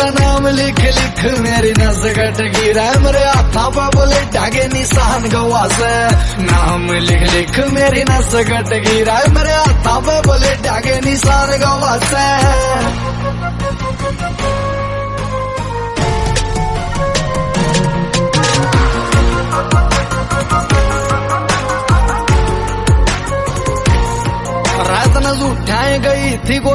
तेरा नाम लिख लिख मेरी नस कट गिरा, मेरे हाथा पे बोले ढागे निशान गवा से। नाम लिख लिख मेरी नस कट गिरा, मेरे हाथा पे बोले ढागे निशान गवा से।